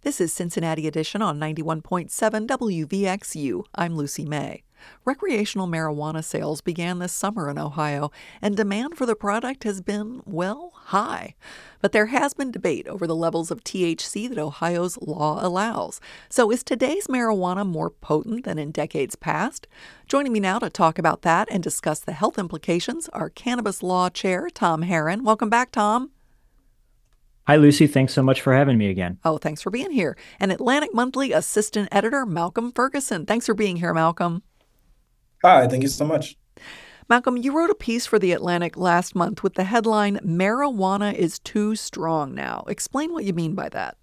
This is Cincinnati Edition on 91.7 WVXU. I'm Lucy May. Recreational marijuana sales began this summer in Ohio, and demand for the product has been, well, high. But there has been debate over the levels of THC that Ohio's law allows. So is today's marijuana more potent than in decades past? Joining me now to talk about that and discuss the health implications are Cannabis Law Chair Tom Herron. Welcome back, Tom. Hi, Lucy. Thanks so much for having me again. Oh, thanks for being here. And Atlantic Monthly Assistant Editor Malcolm Ferguson. Thanks for being here, Malcolm. Hi, thank you so much. Malcolm, you wrote a piece for The Atlantic last month with the headline, "Marijuana is Too Strong Now." Explain what you mean by that.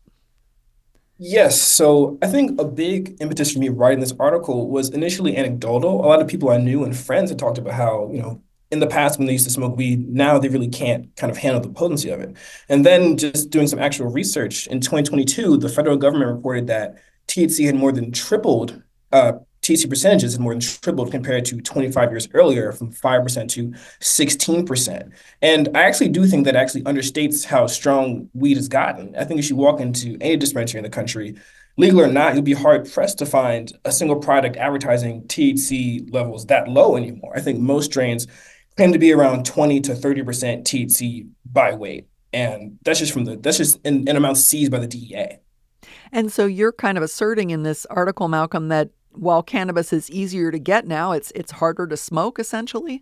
Yes, so I think a big impetus for me writing this article was initially anecdotal. A lot of people I knew and friends had talked about how, in the past when they used to smoke weed, now they really can't kind of handle the potency of it. And then just doing some actual research in 2022, the federal government reported that THC had more than tripled, THC percentages had more than tripled compared to 25 years earlier, from 5% to 16%. And I actually do think that actually understates how strong weed has gotten. I think if you walk into any dispensary in the country, legal or not, you'll be hard pressed to find a single product advertising THC levels that low anymore. I think most strains claim to be around 20 to 30% THC by weight. And that's just in amounts seized by the DEA. And so you're kind of asserting in this article, Malcolm, that while cannabis is easier to get now, it's harder to smoke, essentially?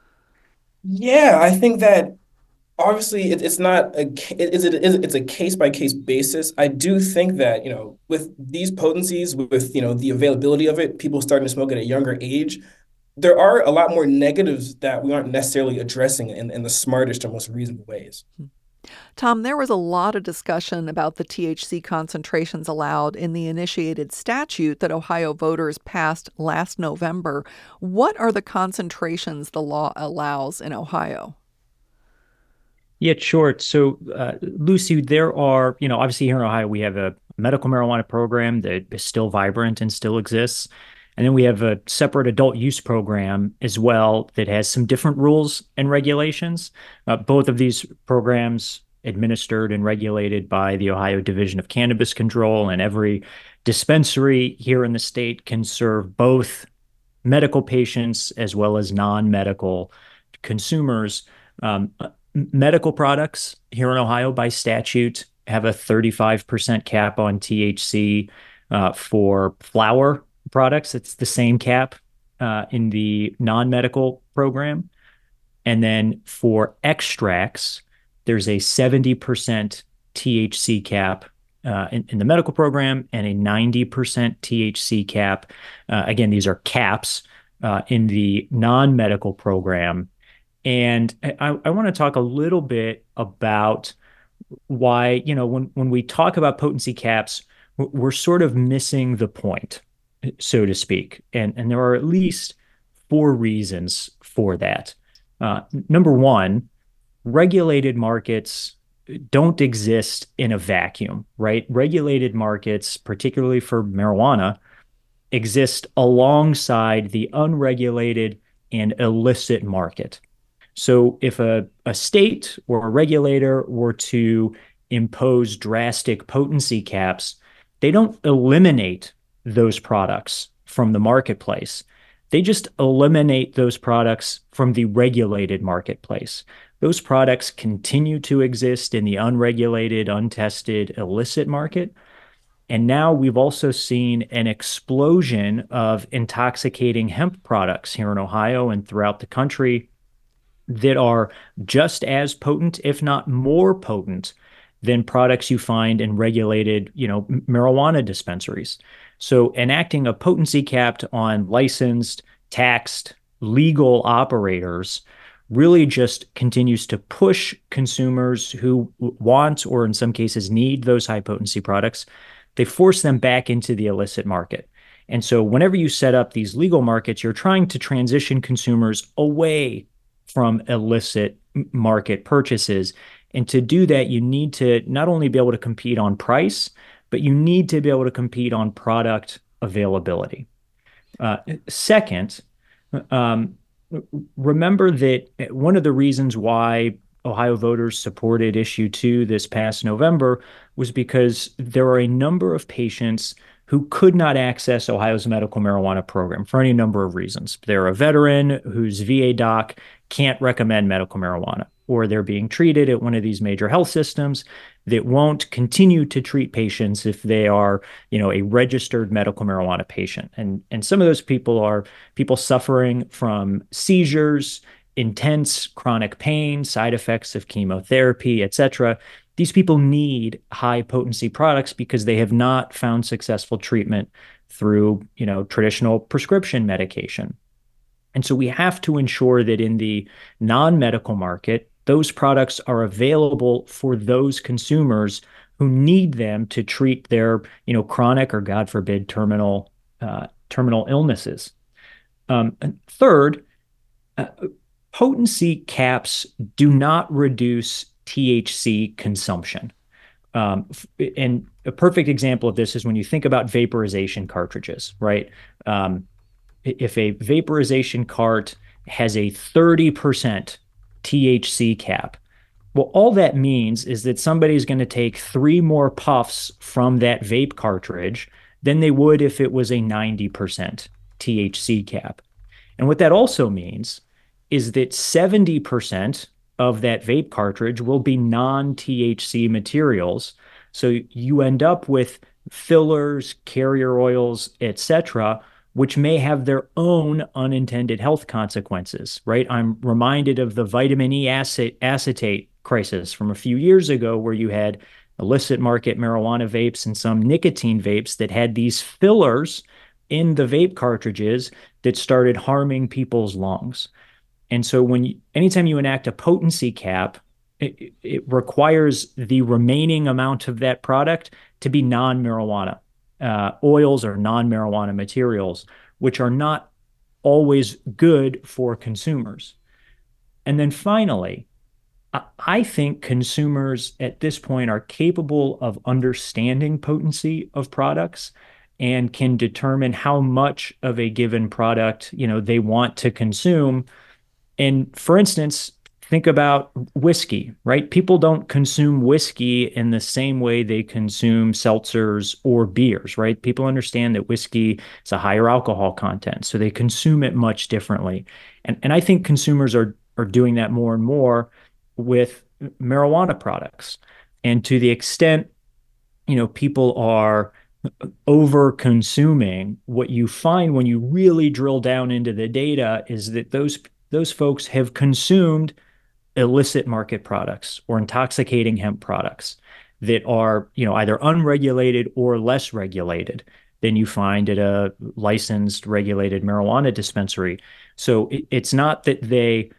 Yeah, I think that obviously it's not it's a case by case basis. I do think that, with these potencies, with, the availability of it, people starting to smoke at a younger age, there are a lot more negatives that we aren't necessarily addressing in the smartest or most reasonable ways. Tom, there was a lot of discussion about the THC concentrations allowed in the initiated statute that Ohio voters passed last November. What are the concentrations the law allows in Ohio? Yeah, sure. So, Lucy, there are, obviously here in Ohio, we have a medical marijuana program that is still vibrant and still exists. And then we have a separate adult use program as well that has some different rules and regulations. Both of these programs administered and regulated by the Ohio Division of Cannabis Control, and every dispensary here in the state can serve both medical patients as well as non-medical consumers. Medical products here in Ohio by statute have a 35% cap on THC. For flower products, it's the same cap in the non-medical program. And then for extracts, there's a 70% THC cap in the medical program and a 90% THC cap. Again, these are caps in the non-medical program. And I want to talk a little bit about why, when we talk about potency caps, we're sort of missing the point, so to speak. And there are at least four reasons for that. Number one, regulated markets don't exist in a vacuum, right? Regulated markets, particularly for marijuana, exist alongside the unregulated and illicit market. So if a state or a regulator were to impose drastic potency caps, they don't eliminate those products from the marketplace. They just eliminate those products from the regulated marketplace. Those products continue to exist in the unregulated, untested, illicit market. And now we've also seen an explosion of intoxicating hemp products here in Ohio and throughout the country that are just as potent, if not more potent, than products you find in regulated, marijuana dispensaries. So enacting a potency cap on licensed, taxed, legal operators really just continues to push consumers who want, or in some cases need, those high potency products. They force them back into the illicit market. And so whenever you set up these legal markets, you're trying to transition consumers away from illicit market purchases. And to do that, you need to not only be able to compete on price, but you need to be able to compete on product availability. Second, remember that one of the reasons why Ohio voters supported issue 2 this past November was because there are a number of patients who could not access Ohio's medical marijuana program for any number of reasons. They're a veteran whose VA doc can't recommend medical marijuana, or they're being treated at one of these major health systems that won't continue to treat patients if they are, a registered medical marijuana patient. And some of those people are people suffering from seizures, intense chronic pain, side effects of chemotherapy, etc. These people need high potency products because they have not found successful treatment through, traditional prescription medication. And so we have to ensure that in the non-medical market, those products are available for those consumers who need them to treat their, chronic or, God forbid, terminal illnesses. And third, potency caps do not reduce THC consumption. And a perfect example of this is when you think about vaporization cartridges, right? If a vaporization cart has a 30% THC cap, well, all that means is that somebody's going to take 3 more puffs from that vape cartridge than they would if it was a 90% THC cap. And what that also means is that 70% of that vape cartridge will be non-THC materials. So you end up with fillers, carrier oils, etc., which may have their own unintended health consequences, right? I'm reminded of the vitamin E acetate crisis from a few years ago, where you had illicit market marijuana vapes and some nicotine vapes that had these fillers in the vape cartridges that started harming people's lungs. And so anytime you enact a potency cap, it requires the remaining amount of that product to be non-marijuana oils or non-marijuana materials, which are not always good for consumers. And then finally, I think consumers at this point are capable of understanding potency of products and can determine how much of a given product, they want to consume. And for instance, think about whiskey, right? People don't consume whiskey in the same way they consume seltzers or beers, right? People understand that whiskey is a higher alcohol content, so they consume it much differently. And I think consumers are doing that more and more with marijuana products. And to the extent, people are over consuming, what you find when you really drill down into the data is that those folks have consumed illicit market products or intoxicating hemp products that are, either unregulated or less regulated than you find at a licensed, regulated marijuana dispensary. So it's not that they,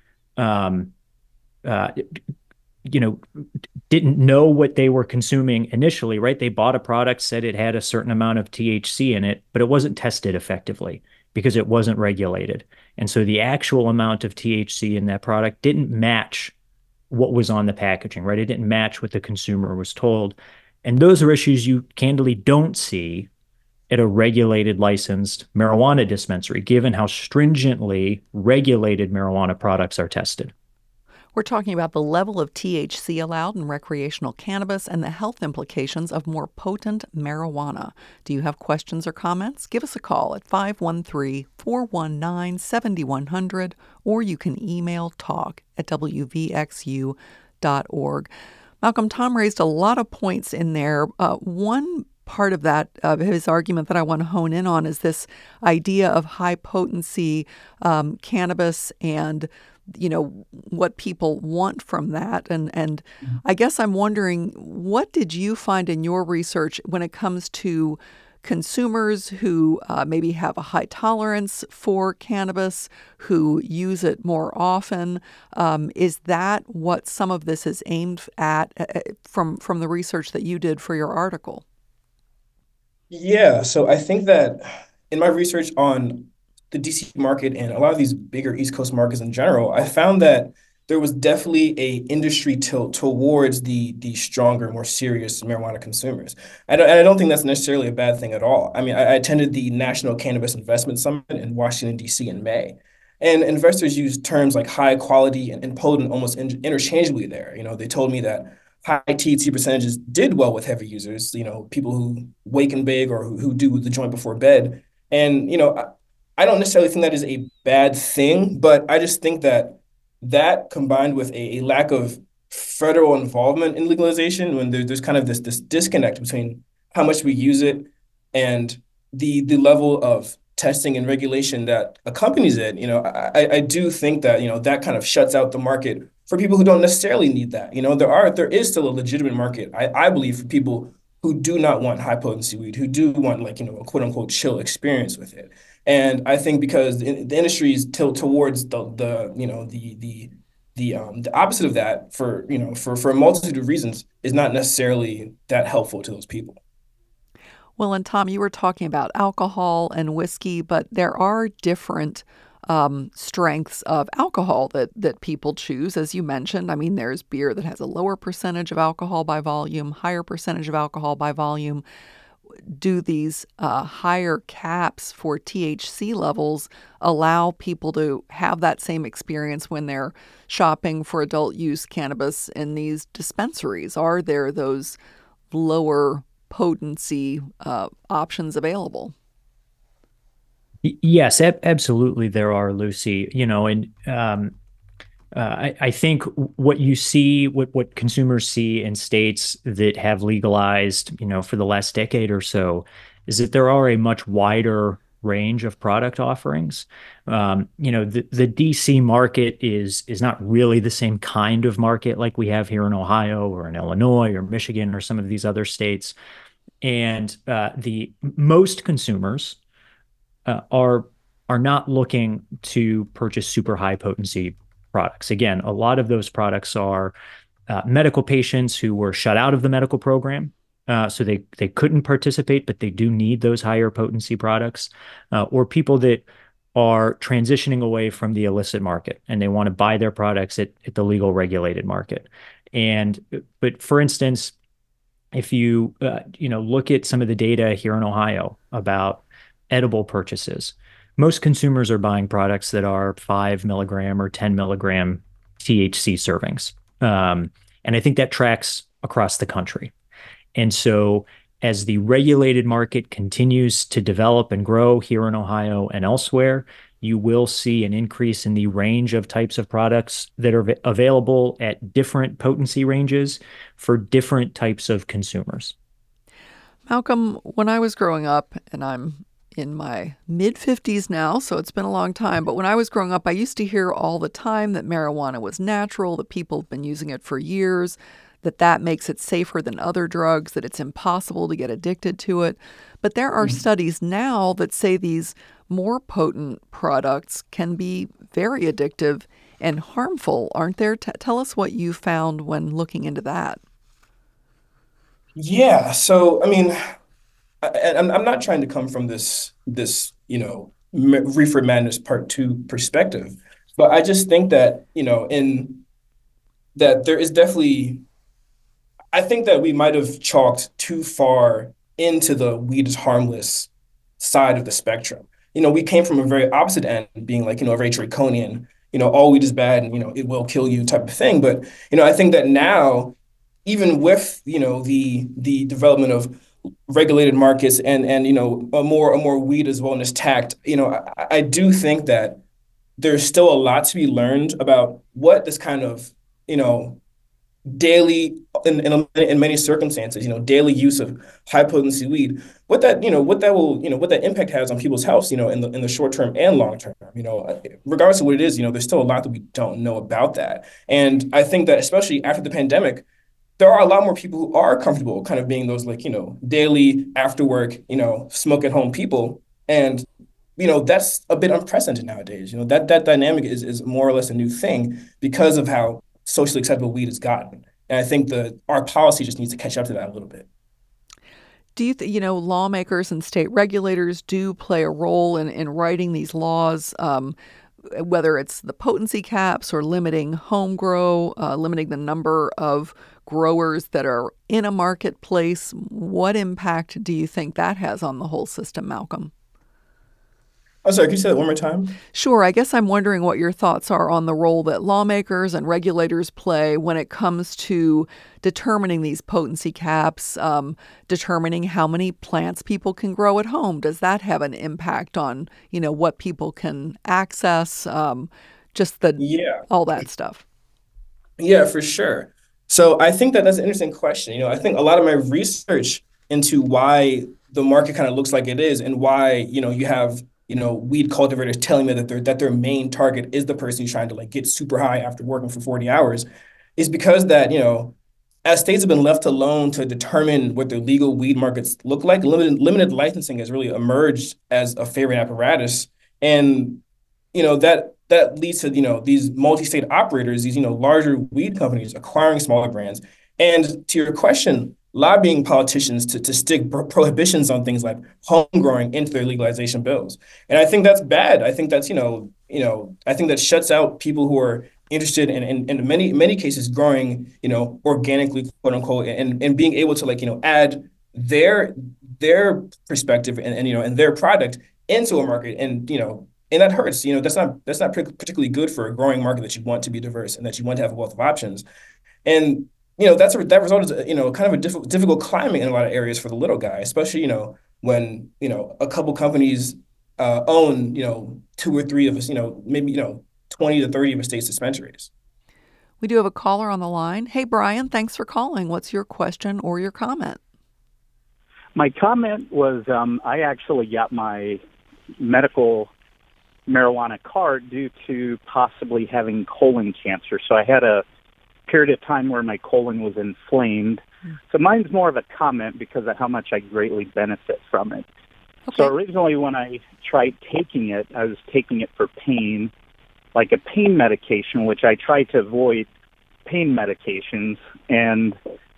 didn't know what they were consuming initially, right? They bought a product, said it had a certain amount of THC in it, but it wasn't tested effectively because it wasn't regulated. And so the actual amount of THC in that product didn't match what was on the packaging, right? It didn't match what the consumer was told. And those are issues you candidly don't see at a regulated, licensed marijuana dispensary, given how stringently regulated marijuana products are tested. We're talking about the level of THC allowed in recreational cannabis and the health implications of more potent marijuana. Do you have questions or comments? Give us a call at 513-419-7100, or you can email talk@wvxu.org. Malcolm, Tom raised a lot of points in there. One part of that, of his argument that I want to hone in on, is this idea of high potency cannabis and what people want from that. And I guess I'm wondering, what did you find in your research when it comes to consumers who maybe have a high tolerance for cannabis, who use it more often? Is that what some of this is aimed at from the research that you did for your article? Yeah, so I think that in my research on the DC market and a lot of these bigger East Coast markets in general, I found that there was definitely a industry tilt towards the stronger, more serious marijuana consumers. I don't think that's necessarily a bad thing at all. I mean, I attended the National Cannabis Investment Summit in Washington, D.C. in May. And investors use terms like high quality and potent almost interchangeably there. They told me that high THC percentages did well with heavy users, people who waken big or who do the joint before bed. And, I don't necessarily think that is a bad thing, but I just think that that combined with a lack of federal involvement in legalization, when there's kind of this disconnect between how much we use it and the level of testing and regulation that accompanies it, I do think that, that kind of shuts out the market for people who don't necessarily need that. There is still a legitimate market, I believe, for people who do not want high potency weed, who do want like, a quote unquote chill experience with it. And I think because the industry's tilt towards the opposite of that for a multitude of reasons is not necessarily that helpful to those people. Well, and Tom, you were talking about alcohol and whiskey, but there are different strengths of alcohol that people choose, as you mentioned. I mean, there's beer that has a lower percentage of alcohol by volume, higher percentage of alcohol by volume. Do these higher caps for THC levels allow people to have that same experience when they're shopping for adult use cannabis in these dispensaries? Are there those lower potency options available? Yes, absolutely there are, Lucy. And I think what you see, what consumers see in states that have legalized, for the last decade or so, is that there are a much wider range of product offerings. The DC market is not really the same kind of market like we have here in Ohio or in Illinois or Michigan or some of these other states. And the most consumers are not looking to purchase super high potency products. Again, a lot of those products are medical patients who were shut out of the medical program. So they couldn't participate, but they do need those higher potency products, or people that are transitioning away from the illicit market and they want to buy their products at the legal regulated market. But for instance, if you look at some of the data here in Ohio about edible purchases, most consumers are buying products that are 5 milligram or 10 milligram THC servings. And I think that tracks across the country. And so as the regulated market continues to develop and grow here in Ohio and elsewhere, you will see an increase in the range of types of products that are available at different potency ranges for different types of consumers. Malcolm, when I was growing up, and I'm in my mid-50s now, so it's been a long time, but when I was growing up, I used to hear all the time that marijuana was natural, that people have been using it for years, that makes it safer than other drugs, that it's impossible to get addicted to it. But there are studies now that say these more potent products can be very addictive and harmful, aren't there? Tell us what you found when looking into that. Yeah. So, I mean, I'm not trying to come from this reefer madness part two perspective, but I just think that in that there is definitely, I think that we might have chalked too far into the weed is harmless side of the spectrum. We came from a very opposite end, being like, a very draconian, all weed is bad and, it will kill you type of thing. But, I think that now, even with, the development of regulated markets and a more weed as wellness tact, I do think that there's still a lot to be learned about what this kind of, daily in many circumstances, daily use of high potency weed, what that will, what that impact has on people's health, in the short term and long term, regardless of what it is, there's still a lot that we don't know about that. And I think that especially after the pandemic, there are a lot more people who are comfortable kind of being those like, daily after work, smoke at home people. And, that's a bit unprecedented nowadays. That dynamic is more or less a new thing because of how socially acceptable weed has gotten. And I think our policy just needs to catch up to that a little bit. Do you think, lawmakers and state regulators do play a role in writing these laws, whether it's the potency caps or limiting home grow, limiting the number of growers that are in a marketplace? What impact do you think that has on the whole system, Malcolm? I'm sorry, can you say that one more time? Sure, I guess I'm wondering what your thoughts are on the role that lawmakers and regulators play when it comes to determining these potency caps, determining how many plants people can grow at home. Does that have an impact on, what people can access? Just the Yeah. all that stuff. Yeah, for sure. So I think that that's an interesting question. I think a lot of my research into why the market kind of looks like it is and why, you have, weed cultivators telling me that their main target is the person who's trying to like get super high after working for 40 hours is because that, as states have been left alone to determine what their legal weed markets look like, limited licensing has really emerged as a favorite apparatus. And that leads to these multi-state operators, these larger weed companies acquiring smaller brands. And to your question, lobbying politicians to stick prohibitions on things like home growing into their legalization bills. And I think that's bad. I think that's I think that shuts out people who are interested in many cases growing organically, quote unquote, and being able to like add their perspective and their product into a market. And that hurts. That's not particularly good for a growing market that you want to be diverse and that you want to have a wealth of options. And that result is kind of a difficult climate in a lot of areas for the little guy, especially when a couple companies own two or three of us, maybe 20 to 30 of a state's dispensaries. We do have a caller on the line. Hey, Brian, thanks for calling. What's your question or your comment? My comment was I actually got my medical marijuana card due to possibly having colon cancer. So I had a period of time where my colon was inflamed. So mine's more of a comment because of how much I greatly benefit from it. Okay. So originally when I tried taking it, I was taking it for pain, like a pain medication, which I try to avoid pain medications. And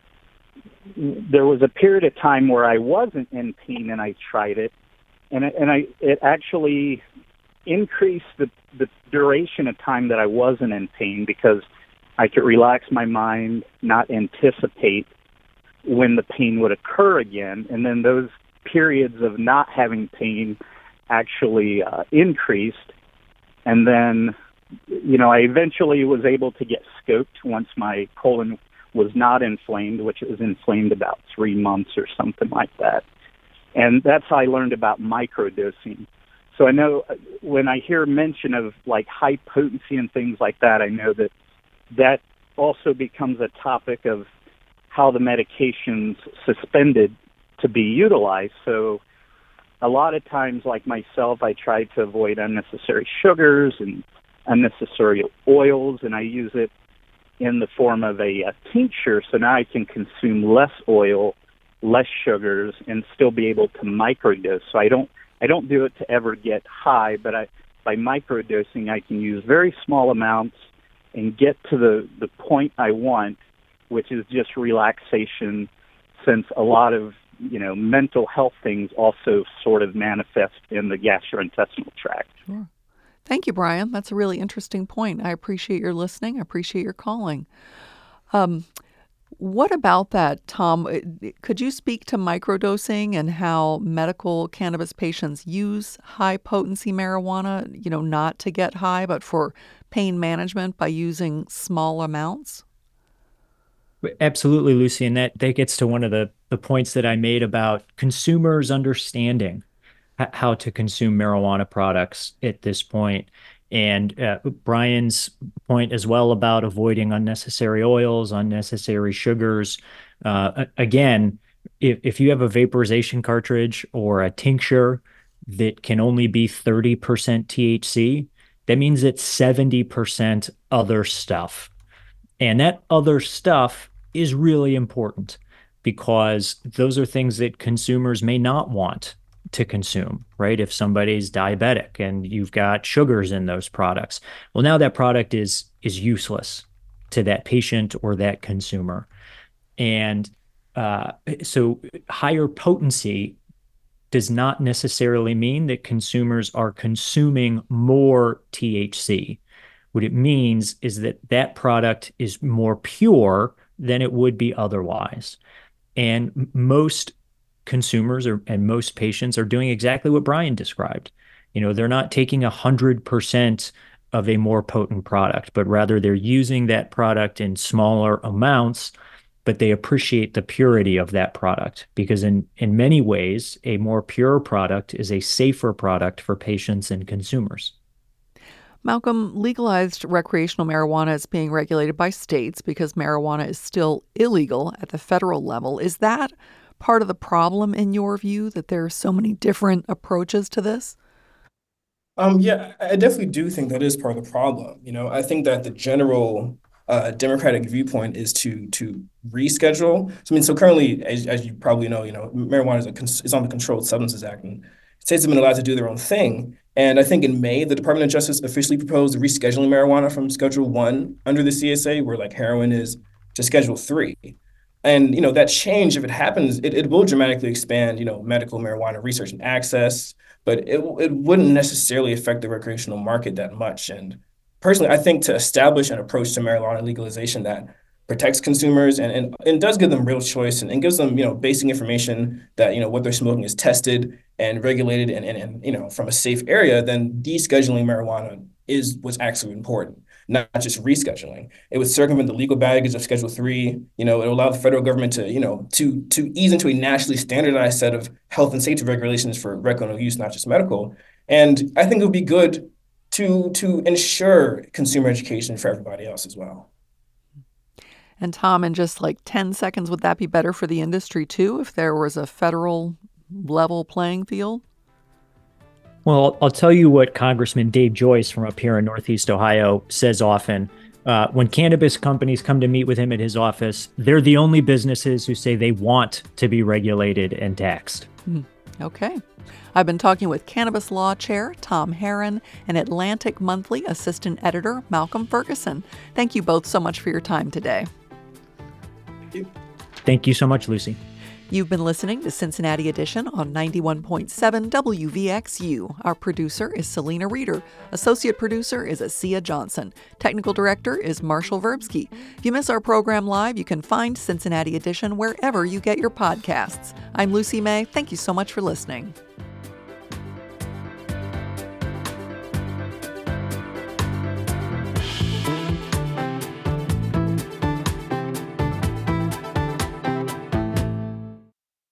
there was a period of time where I wasn't in pain and I tried it. And it actually increased the duration of time that I wasn't in pain because I could relax my mind, not anticipate when the pain would occur again. And then those periods of not having pain actually increased. And then, I eventually was able to get scoped once my colon was not inflamed, which it was inflamed about 3 months or something like that. And that's how I learned about microdosing. So I know when I hear mention of like high potency and things like that, I know that also becomes a topic of how the medication's suspended to be utilized. So a lot of times, like myself, I try to avoid unnecessary sugars and unnecessary oils, and I use it in the form of a tincture. So now I can consume less oil, less sugars, and still be able to microdose. So I don't do it to ever get high, but by microdosing, I can use very small amounts and get to the point I want, which is just relaxation, since a lot of, mental health things also sort of manifest in the gastrointestinal tract. Sure. Thank you, Brian. That's a really interesting point. I appreciate your listening. I appreciate your calling. What about that, Tom? Could you speak to microdosing and how medical cannabis patients use high potency marijuana, not to get high, but for pain management by using small amounts? Absolutely, Lucy. And that gets to one of the points that I made about consumers understanding how to consume marijuana products at this point. And Brian's point as well about avoiding unnecessary oils, unnecessary sugars. Again, if you have a vaporization cartridge or a tincture that can only be 30% THC, that means it's 70% other stuff. And that other stuff is really important because those are things that consumers may not want to consume, right? If somebody's diabetic and you've got sugars in those products, well, now that product is useless to that patient or that consumer. And so higher potency does not necessarily mean that consumers are consuming more THC. What it means is that that product is more pure than it would be otherwise. And most consumers and most patients are doing exactly what Brian described. They're not taking 100% of a more potent product, but rather they're using that product in smaller amounts, but they appreciate the purity of that product because in many ways, a more pure product is a safer product for patients and consumers. Malcolm, legalized recreational marijuana is being regulated by states because marijuana is still illegal at the federal level. Is that part of the problem in your view, that there are so many different approaches to this? Yeah, I definitely do think that is part of the problem. I think that the general Democratic viewpoint is to reschedule. So currently, as you probably know, marijuana is on the Controlled Substances Act, and states have been allowed to do their own thing. And I think in May, the Department of Justice officially proposed rescheduling marijuana from Schedule 1 under the CSA, where like heroin is, to Schedule 3. And that change, if it happens, it will dramatically expand medical marijuana research and access, but it wouldn't necessarily affect the recreational market that much. And personally, I think to establish an approach to marijuana legalization that protects consumers and does give them real choice and gives them basic information that what they're smoking is tested and regulated and from a safe area, then descheduling marijuana is what's actually important, not just rescheduling. It would circumvent the legal baggage of Schedule 3. It would allow the federal government to ease into a nationally standardized set of health and safety regulations for recreational use, not just medical. And I think it would be good to ensure consumer education for everybody else as well. And Tom, in just like 10 seconds, would that be better for the industry too if there was a federal level playing field? Well, I'll tell you what Congressman Dave Joyce from up here in Northeast Ohio says often. When cannabis companies come to meet with him at his office, they're the only businesses who say they want to be regulated and taxed. Okay. I've been talking with Cannabis Law Chair Tom Herron and Atlantic Monthly Assistant Editor Malcolm Ferguson. Thank you both so much for your time today. Thank you so much, Lucy. You've been listening to Cincinnati Edition on 91.7 WVXU. Our producer is Selena Reeder. Associate producer is Asia Johnson. Technical director is Marshall Verbsky. If you miss our program live, you can find Cincinnati Edition wherever you get your podcasts. I'm Lucy May. Thank you so much for listening.